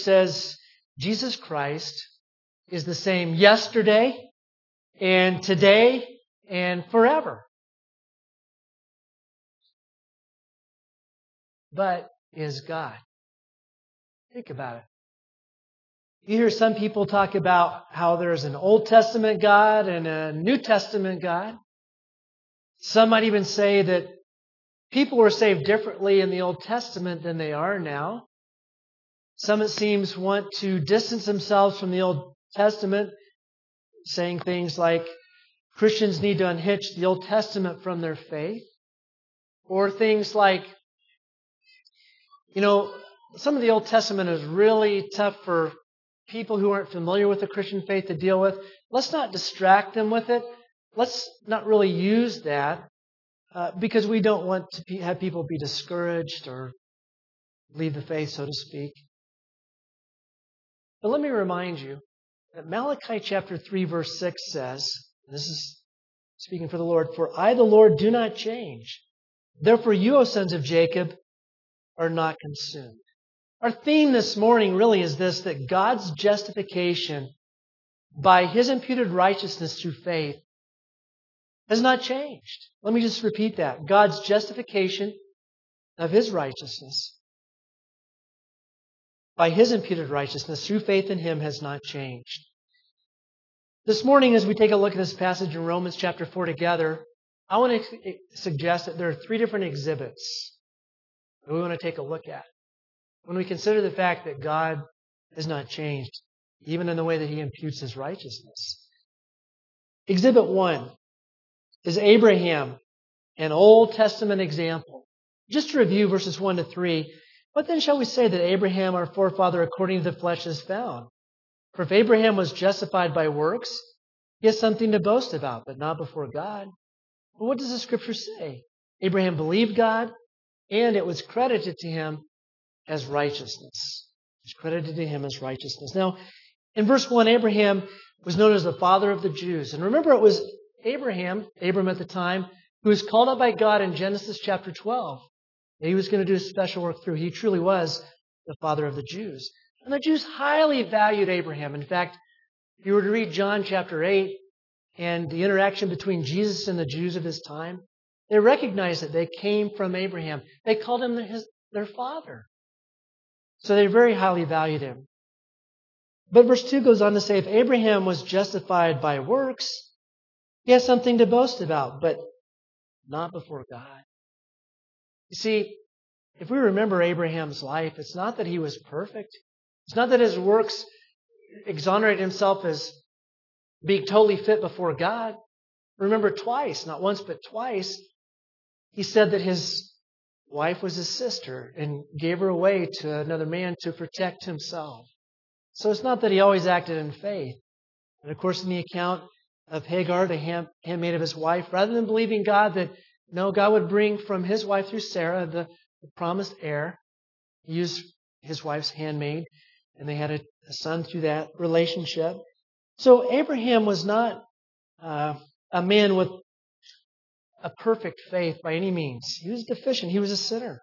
says Jesus Christ is the same yesterday and today and forever. But is God. Think about it. You hear some people talk about how there's an Old Testament God and a New Testament God. Some might even say that people were saved differently in the Old Testament than they are now. Some, it seems, want to distance themselves from the Old Testament, saying things like Christians need to unhitch the Old Testament from their faith. Or things like, some of the Old Testament is really tough for people who aren't familiar with the Christian faith to deal with. Let's not distract them with it. Let's not really use that because we don't want to have people be discouraged or leave the faith, so to speak. But let me remind you that Malachi chapter 3 verse 6 says, this is speaking for the Lord, "For I, the Lord, do not change. Therefore you, O sons of Jacob, are not consumed." Our theme this morning really is this, that God's justification by His imputed righteousness through faith has not changed. Let me just repeat that. God's justification of His righteousness by His imputed righteousness through faith in Him has not changed. This morning, as we take a look at this passage in Romans chapter 4 together, I want to suggest that there are 3 different exhibits that we want to take a look at when we consider the fact that God has not changed, even in the way that He imputes His righteousness. Exhibit 1 is Abraham, an Old Testament example. Just to review verses 1 to 3, "What then shall we say that Abraham, our forefather, according to the flesh, has found? For if Abraham was justified by works, he has something to boast about, but not before God. But what does the Scripture say? Abraham believed God, and it was credited to him as righteousness." It's credited to him as righteousness. Now, in verse 1, Abraham was known as the father of the Jews. And remember, it was Abram at the time, who was called up by God in Genesis chapter 12. And he was going to do a special work through. He truly was the father of the Jews. And the Jews highly valued Abraham. In fact, if you were to read John chapter 8 and the interaction between Jesus and the Jews of his time, they recognized that they came from Abraham. They called him their father. So they very highly valued him. But verse 2 goes on to say, if Abraham was justified by works, he has something to boast about, but not before God. You see, if we remember Abraham's life, it's not that he was perfect. It's not that his works exonerate himself as being totally fit before God. Remember twice, not once, but twice, he said that his wife was his sister and gave her away to another man to protect himself. So it's not that he always acted in faith. And of course, in the account of Hagar, the handmaid of his wife, rather than believing God that no, God would bring from his wife through Sarah the promised heir, he used his wife's handmaid, and they had a son through that relationship. So Abraham was not a man with a perfect faith by any means. He was deficient. He was a sinner.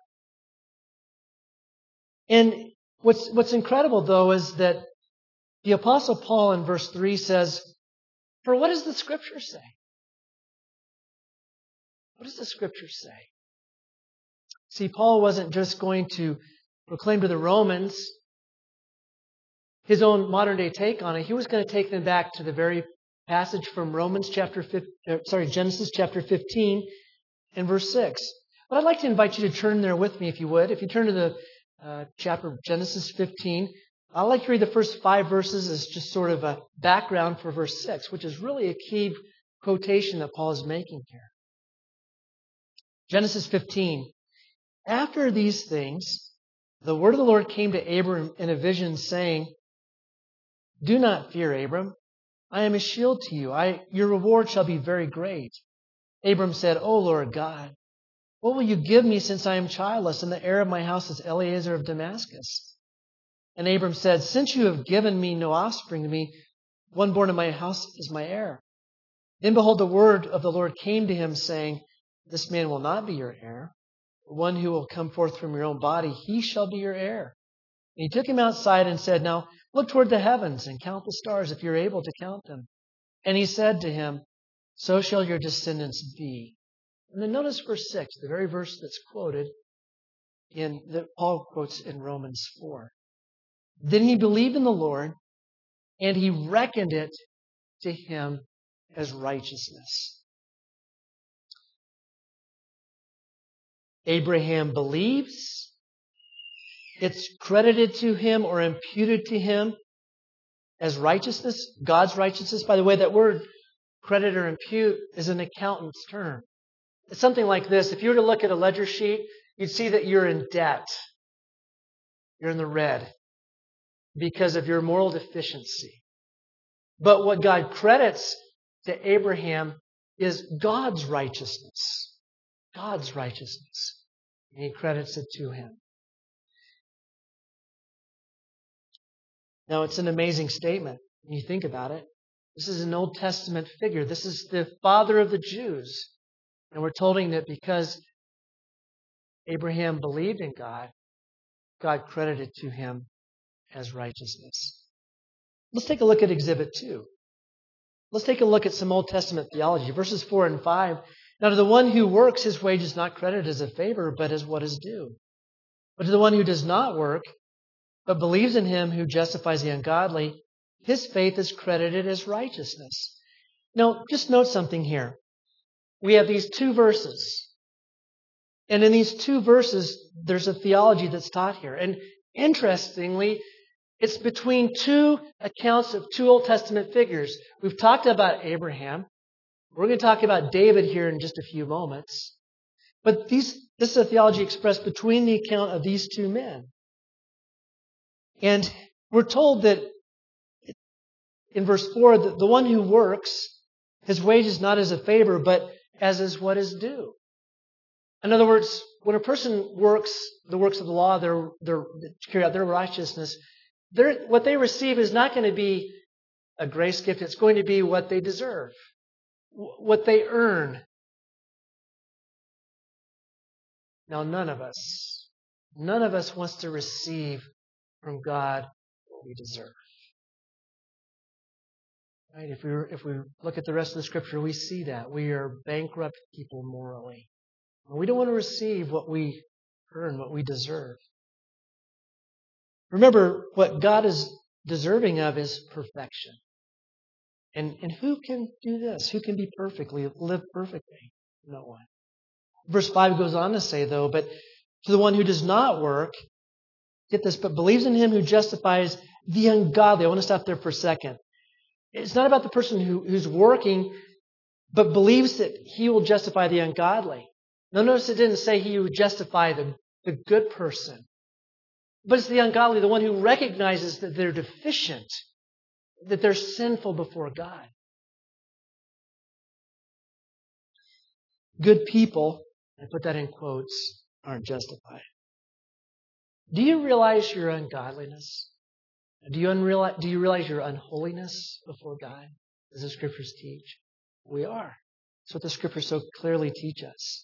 And what's incredible, though, is that the Apostle Paul in verse 3 says, for what does the Scripture say? What does the Scripture say? See, Paul wasn't just going to proclaim to the Romans his own modern-day take on it. He was going to take them back to the very passage from Genesis chapter 15 and verse 6. But I'd like to invite you to turn there with me, if you would. If you turn to the chapter of Genesis 15, I'd like to read the first 5 verses as just sort of a background for verse 6, which is really a key quotation that Paul is making here. Genesis 15. After these things, the word of the Lord came to Abram in a vision, saying, do not fear, Abram. I am a shield to you. Your reward shall be very great. Abram said, O Lord God, what will you give me since I am childless, and the heir of my house is Eliezer of Damascus? And Abram said, since you have given me no offspring to me, one born in my house is my heir. Then behold, the word of the Lord came to him, saying, this man will not be your heir. The one who will come forth from your own body, he shall be your heir. He took him outside and said, "Now look toward the heavens and count the stars if you're able to count them." And he said to him, "So shall your descendants be." And then notice verse 6, the very verse that's quoted that Paul quotes in Romans 4. Then he believed in the Lord, and he reckoned it to him as righteousness. Abraham believes. It's credited to him or imputed to him as righteousness, God's righteousness. By the way, that word credit or impute is an accountant's term. It's something like this. If you were to look at a ledger sheet, you'd see that you're in debt. You're in the red because of your moral deficiency. But what God credits to Abraham is God's righteousness. God's righteousness. And he credits it to him. Now, it's an amazing statement when you think about it. This is an Old Testament figure. This is the father of the Jews. And we're told that because Abraham believed in God, God credited to him as righteousness. Let's take a look at Exhibit 2. Let's take a look at some Old Testament theology. Verses 4 and 5. Now to the one who works, his wage is not credited as a favor, but as what is due. But to the one who does not work, but believes in him who justifies the ungodly, his faith is credited as righteousness. Now, just note something here. We have these two verses. And in these two verses, there's a theology that's taught here. And interestingly, it's between two accounts of two Old Testament figures. We've talked about Abraham. We're going to talk about David here in just a few moments. But this is a theology expressed between the account of these two men. And we're told that in verse 4, that the one who works, his wage is not as a favor, but as is what is due. In other words, when a person works the works of the law, to carry out their righteousness, what they receive is not going to be a grace gift. It's going to be what they deserve, what they earn. Now, none of us wants to receive from God what we deserve. Right? If we look at the rest of the Scripture, we see that. We are bankrupt people morally. We don't want to receive what we earn, what we deserve. Remember, what God is deserving of is perfection. And who can do this? Who can live perfectly? No one. Verse 5 goes on to say, though, but to the one who does not work, get this, but believes in him who justifies the ungodly. I want to stop there for a second. It's not about the person who's working, but believes that he will justify the ungodly. Now notice it didn't say he would justify the good person. But it's the ungodly, the one who recognizes that they're deficient, that they're sinful before God. Good people, I put that in quotes, aren't justified. Do you realize your ungodliness? Do you realize your unholiness before God, as the Scriptures teach? We are. That's what the Scriptures so clearly teach us.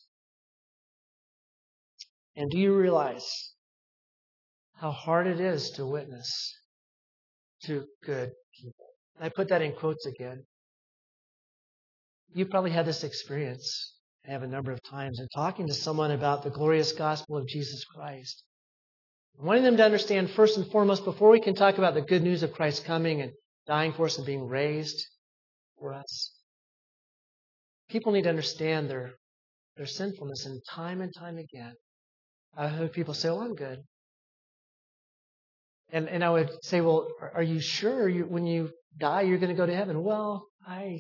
And do you realize how hard it is to witness to good people? I put that in quotes again. You probably had this experience, I have a number of times, in talking to someone about the glorious gospel of Jesus Christ. Wanting them to understand first and foremost, before we can talk about the good news of Christ coming and dying for us and being raised for us, people need to understand their sinfulness. And time again, I heard people say, "Oh, I'm good." And I would say, "Well, are you sure when you die you're going to go to heaven?" "Well, I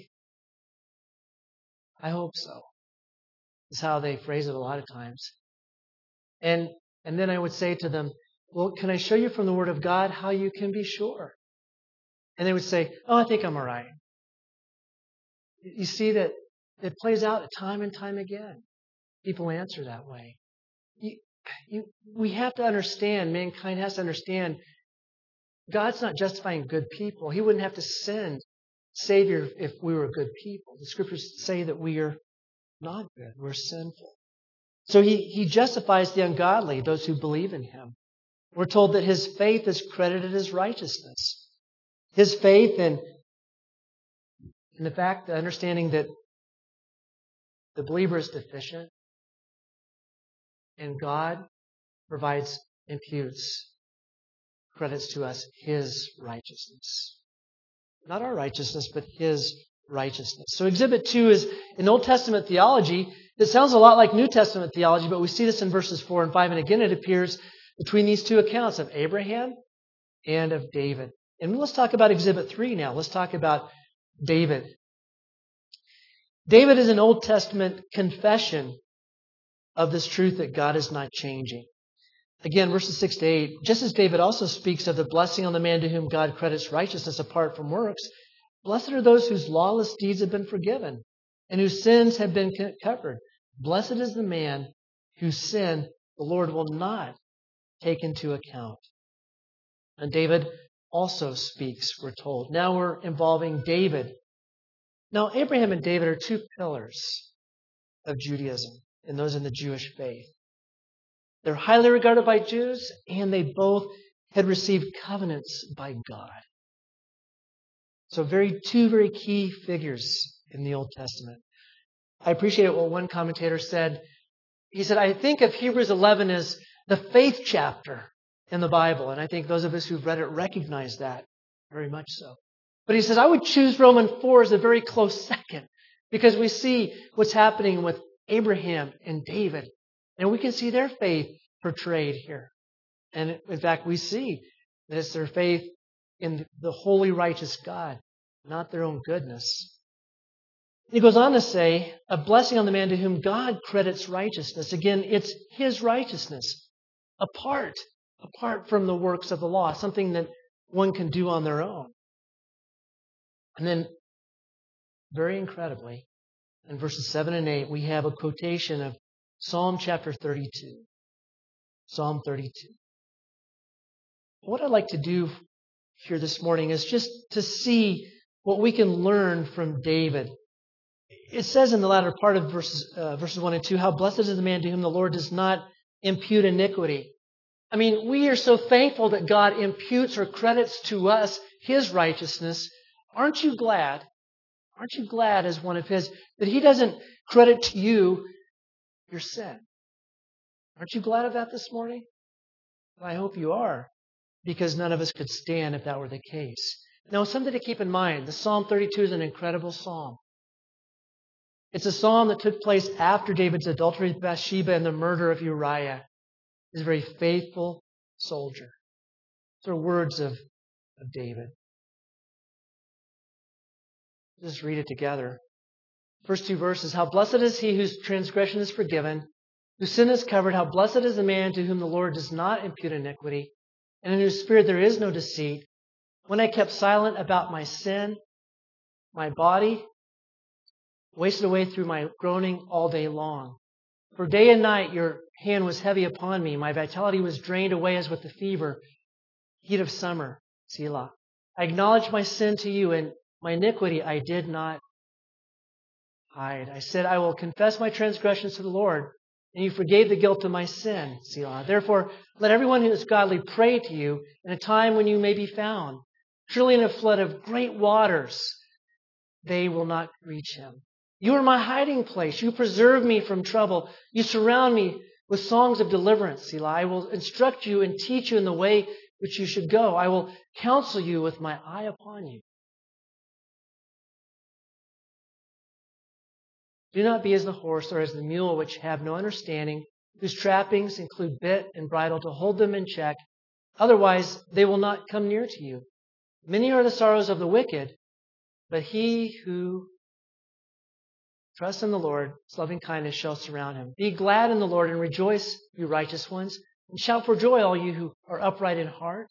hope so." Is how they phrase it a lot of times. And then I would say to them, "Well, can I show you from the Word of God how you can be sure?" And they would say, "Oh, I think I'm all right." You see that it plays out time and time again. People answer that way. We have to understand, mankind has to understand, God's not justifying good people. He wouldn't have to send Savior if we were good people. The Scriptures say that we are not good. We're sinful. So He justifies the ungodly, those who believe in Him. We're told that his faith is credited as righteousness. His faith in the fact, the understanding that the believer is deficient and God provides, imputes, credits to us his righteousness. Not our righteousness, but his righteousness. So Exhibit 2 is an Old Testament theology that sounds a lot like New Testament theology, but we see this in verses 4 and 5. And again, it appears between these two accounts of Abraham and of David. And let's talk about Exhibit 3 now. Let's talk about David. David is an Old Testament confession of this truth that God is not changing. Again, verses 6 to 8, just as David also speaks of the blessing on the man to whom God credits righteousness apart from works, blessed are those whose lawless deeds have been forgiven and whose sins have been covered. Blessed is the man whose sin the Lord will not take into account. And David also speaks, we're told. Now we're involving David. Now, Abraham and David are two pillars of Judaism and those in the Jewish faith. They're highly regarded by Jews, and they both had received covenants by God. So two very key figures in the Old Testament. I appreciate what one commentator said. He said, I think of Hebrews 11 as the faith chapter in the Bible. And I think those of us who've read it recognize that very much so. But he says, I would choose Romans 4 as a very close second because we see what's happening with Abraham and David. And we can see their faith portrayed here. And in fact, we see that it's their faith in the holy, righteous God, not their own goodness. He goes on to say, a blessing on the man to whom God credits righteousness. Again, it's his righteousness, apart from the works of the law, something that one can do on their own. And then, very incredibly, in verses 7 and 8, we have a quotation of Psalm chapter 32. Psalm 32. What I'd like to do here this morning is just to see what we can learn from David. It says in the latter part of verses 1 and 2, how blessed is the man to whom the Lord does not impute iniquity. I mean, we are so thankful that God imputes or credits to us his righteousness. Aren't you glad? Aren't you glad as one of his that he doesn't credit to you your sin? Aren't you glad of that this morning? Well, I hope you are, because none of us could stand if that were the case. Now, something to keep in mind, the Psalm 32 is an incredible psalm. It's a psalm that took place after David's adultery with Bathsheba and the murder of Uriah. He's a very faithful soldier. These are words of David. Just read it together. First two verses. How blessed is he whose transgression is forgiven, whose sin is covered. How blessed is the man to whom the Lord does not impute iniquity, and in whose spirit there is no deceit. When I kept silent about my sin, my body wasted away through my groaning all day long. For day and night your hand was heavy upon me. My vitality was drained away as with the fever, heat of summer. Selah. I acknowledged my sin to you, and my iniquity I did not hide. I said, I will confess my transgressions to the Lord, and you forgave the guilt of my sin. Selah. Therefore, let everyone who is godly pray to you in a time when you may be found. Surely in a flood of great waters, they will not reach him. You are my hiding place. You preserve me from trouble. You surround me with songs of deliverance. Selah. I will instruct you and teach you in the way which you should go. I will counsel you with my eye upon you. Do not be as the horse or as the mule, which have no understanding, whose trappings include bit and bridle to hold them in check. Otherwise, they will not come near to you. Many are the sorrows of the wicked, but he who trusts in the Lord, his loving kindness shall surround him. Be glad in the Lord and rejoice, you righteous ones, and shout for joy, all you who are upright in heart.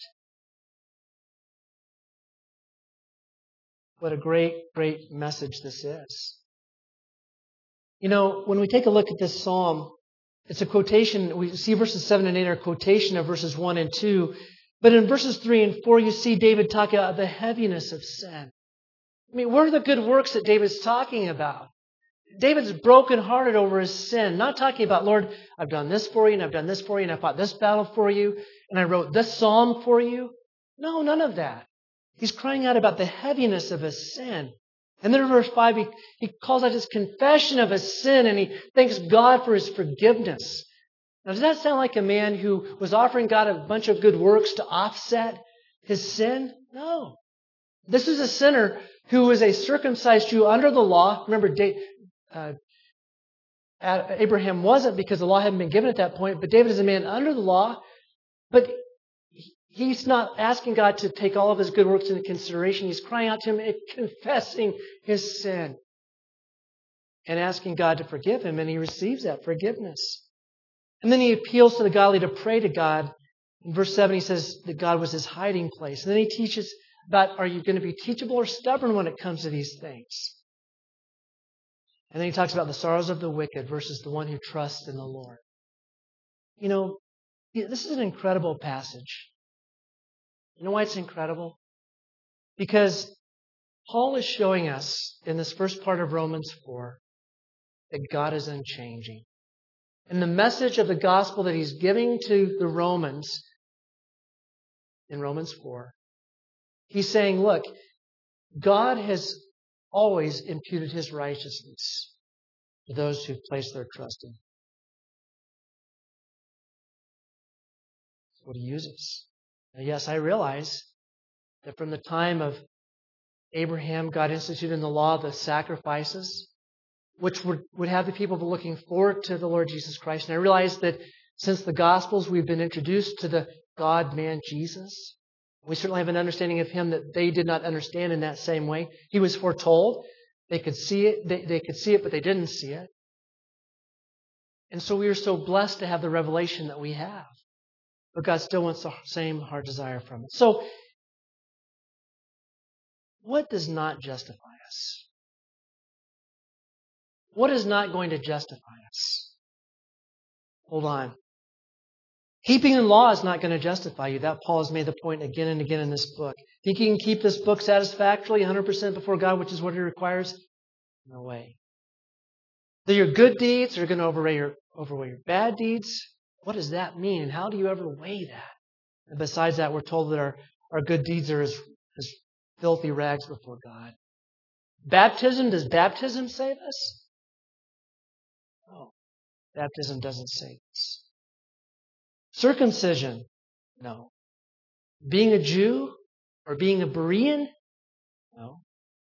What a great, great message this is. You know, when we take a look at this psalm, it's a quotation. We see verses 7 and 8 are a quotation of verses 1 and 2. But in verses 3 and 4, you see David talking about the heaviness of sin. I mean, what are the good works that David's talking about? David's brokenhearted over his sin. Not talking about, Lord, I've done this for you, and I've done this for you, and I fought this battle for you, and I wrote this psalm for you. No, none of that. He's crying out about the heaviness of his sin. And then in verse 5, he calls out his confession of his sin, and he thanks God for his forgiveness. Now, does that sound like a man who was offering God a bunch of good works to offset his sin? No. This is a sinner who was a circumcised Jew under the law. Remember, Abraham wasn't because the law hadn't been given at that point, but David is a man under the law. But he's not asking God to take all of his good works into consideration. He's crying out to him and confessing his sin and asking God to forgive him, and he receives that forgiveness. And then he appeals to the godly to pray to God. In verse 7, he says that God was his hiding place. And then he teaches about, are you going to be teachable or stubborn when it comes to these things? And then he talks about the sorrows of the wicked versus the one who trusts in the Lord. You know, this is an incredible passage. You know why it's incredible? Because Paul is showing us in this first part of Romans 4 that God is unchanging. And the message of the gospel that he's giving to the Romans in Romans 4, he's saying, look, God has always imputed his righteousness to those who place their trust in him. That's what he uses. Now, yes, I realize that from the time of Abraham, God instituted in the law the sacrifices, which would have the people looking forward to the Lord Jesus Christ. And I realize that since the Gospels, we've been introduced to the God-man Jesus. We certainly have an understanding of him that they did not understand in that same way. He was foretold. They could see it. They could see it, but they didn't see it. And so we are so blessed to have the revelation that we have. But God still wants the same heart desire from us. So, what does not justify us? What is not going to justify us? Hold on. Keeping the law is not going to justify you. That Paul has made the point again and again in this book. Think you can keep this book satisfactorily, 100% before God, which is what he requires? No way. That your good deeds are going to overweigh your bad deeds. What does that mean? And how do you ever weigh that? And besides that, we're told that our good deeds are as filthy rags before God. Baptism, does baptism save us? No. Baptism doesn't save us. Circumcision? No. Being a Jew or being a Berean? No.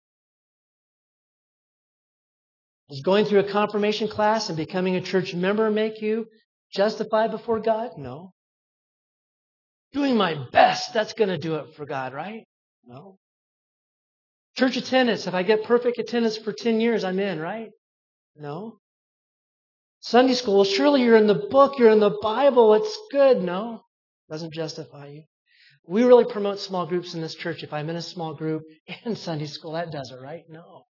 Does going through a confirmation class and becoming a church member make you justified before God? No. Doing my best, that's going to do it for God, right? No. Church attendance, if I get perfect attendance for 10 years, I'm in, right? No. Sunday school, surely you're in the book, you're in the Bible, it's good. No, doesn't justify you. We really promote small groups in this church. If I'm in a small group in Sunday school, that does it, right? No.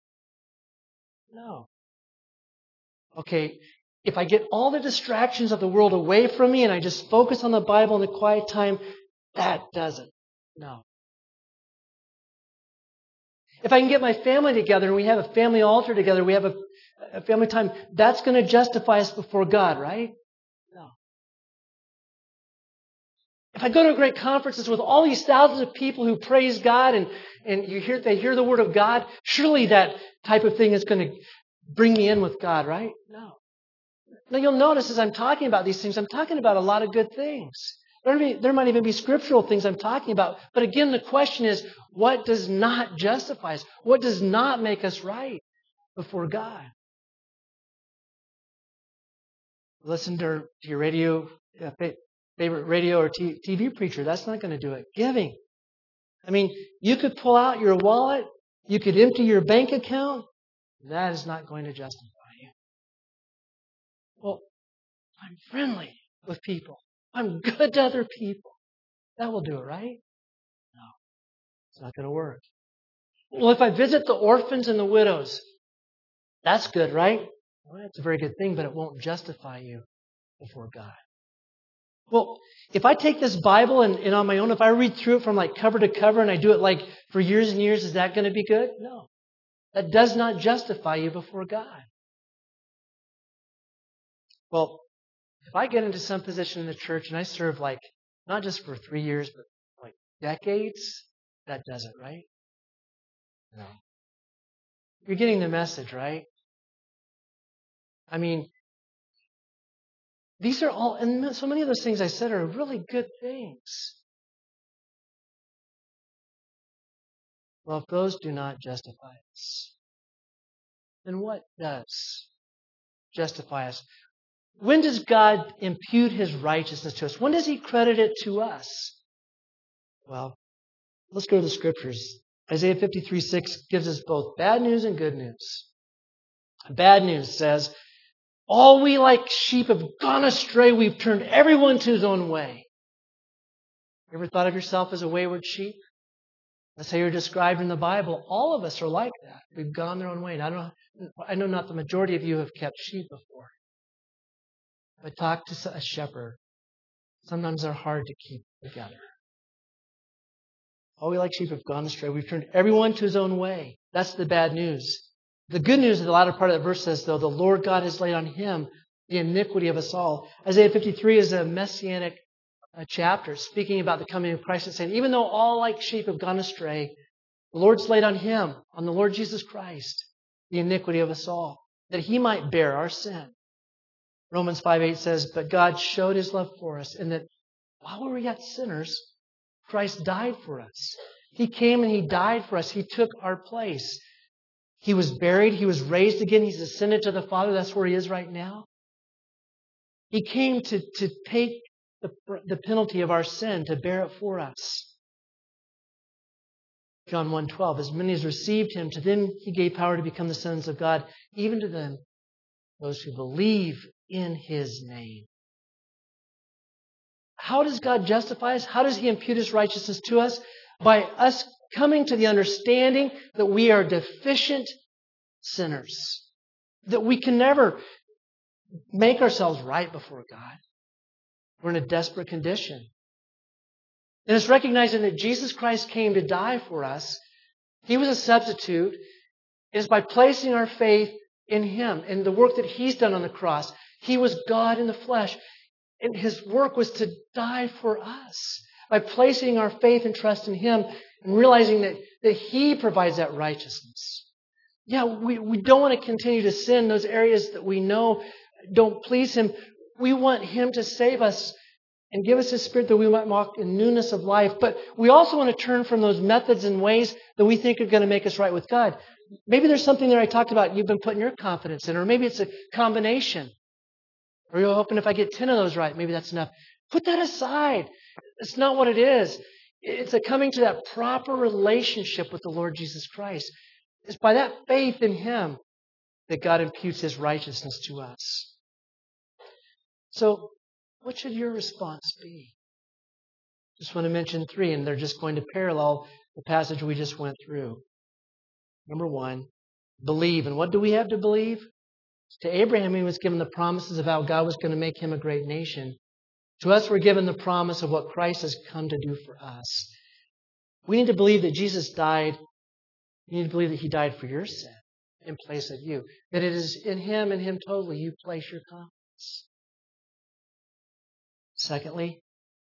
No. Okay, if I get all the distractions of the world away from me and I just focus on the Bible in the quiet time, that doesn't. No. If I can get my family together and we have a family altar together, we have a family time, that's going to justify us before God, right? No. If I go to great conferences with all these thousands of people who praise God and they hear the Word of God, surely that type of thing is going to bring me in with God, right? No. Now you'll notice as I'm talking about these things, I'm talking about a lot of good things. There might even be scriptural things I'm talking about. But again, the question is, what does not justify us? What does not make us right before God? Listen to your radio, favorite radio or TV preacher. That's not going to do it. Giving. I mean, you could pull out your wallet. You could empty your bank account. That is not going to justify you. Well, I'm friendly with people. I'm good to other people. That will do it, right? No. It's not going to work. Well, if I visit the orphans and the widows, that's good, right? Well, that's a very good thing, but it won't justify you before God. Well, if I take this Bible and on my own, if I read through it from like cover to cover and I do it like for years and years, is that going to be good? No. That does not justify you before God. Well, if I get into some position in the church and I serve not just for 3 years, but like decades, that does it, right? No. You're getting the message, right? I mean, these are all, and so many of those things I said are really good things. Well, if those do not justify us, then what does justify us? When does God impute His righteousness to us? When does He credit it to us? Well, let's go to the Scriptures. Isaiah 53:6 gives us both bad news and good news. Bad news says, all we like sheep have gone astray. We've turned everyone to his own way. You ever thought of yourself as a wayward sheep? That's how you're described in the Bible. All of us are like that. We've gone their own way. And I know not the majority of you have kept sheep before. But talk to a shepherd. Sometimes they're hard to keep together. All we like sheep have gone astray. We've turned everyone to his own way. That's the bad news. The good news in the latter part of that verse says, though, the Lord God has laid on Him the iniquity of us all. Isaiah 53 is a messianic chapter speaking about the coming of Christ and saying, even though all like sheep have gone astray, the Lord's laid on Him, on the Lord Jesus Christ, the iniquity of us all, that He might bear our sin. Romans 5:8 says, but God showed His love for us in that while we were yet sinners, Christ died for us. He came and He died for us. He took our place. He was buried. He was raised again. He's ascended to the Father. That's where He is right now. He came to take the penalty of our sin, to bear it for us. John 1:12, as many as received Him, to them He gave power to become the sons of God, even to them, those who believe in His name. How does God justify us? How does He impute His righteousness to us? By us coming to the understanding that we are deficient sinners. That we can never make ourselves right before God. We're in a desperate condition. And it's recognizing that Jesus Christ came to die for us. He was a substitute. It is by placing our faith in Him and the work that He's done on the cross. He was God in the flesh. And His work was to die for us. By placing our faith and trust in Him and realizing that He provides that righteousness. Yeah, we don't want to continue to sin those areas that we know don't please Him. We want Him to save us and give us His Spirit that we might walk in newness of life. But we also want to turn from those methods and ways that we think are going to make us right with God. Maybe there's something there I talked about you've been putting your confidence in, or maybe it's a combination. Or you're hoping if I get 10 of those right, maybe that's enough. Put that aside. It's not what it is. It's a coming to that proper relationship with the Lord Jesus Christ. It's by that faith in Him that God imputes His righteousness to us. So, what should your response be? Just want to mention 3, and they're just going to parallel the passage we just went through. Number 1, believe. And what do we have to believe? To Abraham, he was given the promises of how God was going to make him a great nation. To us, we're given the promise of what Christ has come to do for us. We need to believe that Jesus died. You need to believe that He died for your sin in place of you. That it is in Him and Him totally you place your confidence. Secondly,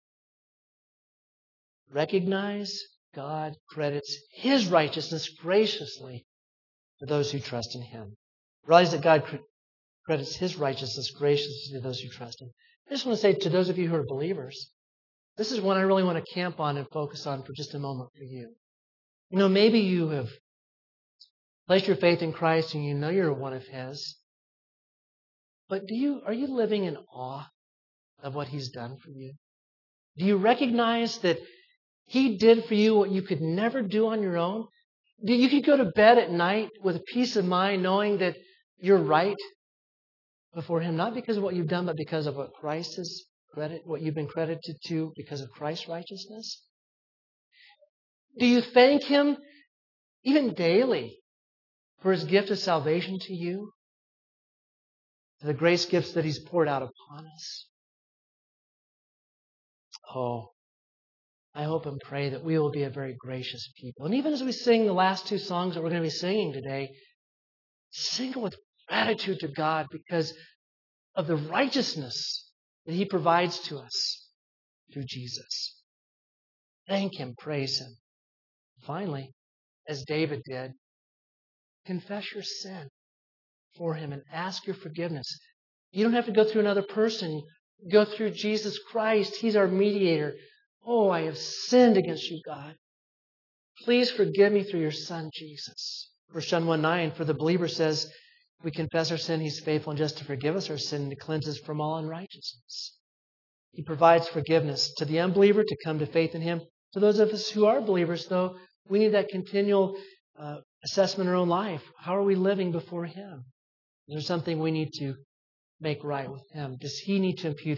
recognize God credits His righteousness graciously to those who trust in Him. Realize that God credits His righteousness graciously to those who trust Him. I just want to say to those of you who are believers, this is one I really want to camp on and focus on for just a moment for you. You know, maybe you have placed your faith in Christ and you know you're one of His. But are you living in awe of what He's done for you? Do you recognize that He did for you what you could never do on your own? You could go to bed at night with a peace of mind knowing that you're right before Him, not because of what you've done, but because of what what you've been credited to because of Christ's righteousness? Do you thank Him even daily for His gift of salvation to you? For the grace gifts that He's poured out upon us? Oh, I hope and pray that we will be a very gracious people. And even as we sing the last two songs that we're going to be singing today, sing with gratitude to God because of the righteousness that He provides to us through Jesus. Thank Him, praise Him. Finally, as David did, confess your sin for Him and ask your forgiveness. You don't have to go through another person. Go through Jesus Christ. He's our mediator. Oh, I have sinned against you, God. Please forgive me through your Son, Jesus. 1 John 1:9, for the believer says, if we confess our sin, He's faithful and just to forgive us our sin and to cleanse us from all unrighteousness. He provides forgiveness to the unbeliever to come to faith in Him. To those of us who are believers, though, we need that continual assessment of our own life. How are we living before Him? Is there something we need to make right with Him? Does He need to impute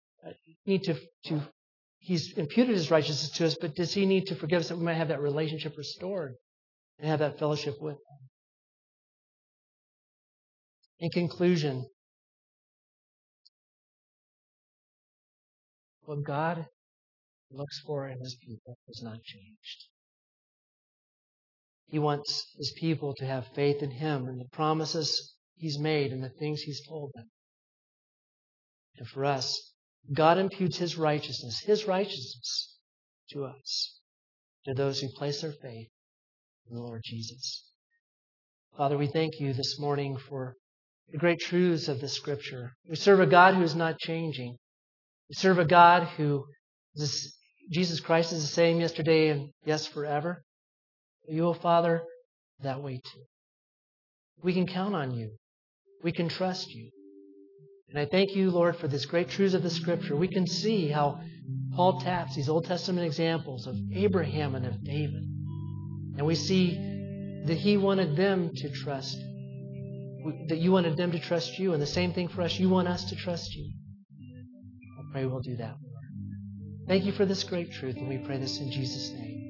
He's imputed His righteousness to us, but does He need to forgive us that we might have that relationship restored and have that fellowship with Him? In conclusion, what God looks for in His people has not changed. He wants His people to have faith in Him and the promises He's made and the things He's told them. And for us, God imputes His righteousness to us, to those who place their faith in the Lord Jesus. Father, we thank You this morning for the great truths of the Scripture. We serve a God who is not changing. We serve a God who Jesus Christ is the same yesterday and yes forever. You, oh Father, that way too. We can count on You. We can trust You. And I thank You, Lord, for this great truths of the Scripture. We can see how Paul taps these Old Testament examples of Abraham and of David. And we see that he wanted them to trust, that You wanted them to trust You. And the same thing for us. You want us to trust You. I pray we'll do that, Lord. Thank You for this great truth, and we pray this in Jesus' name.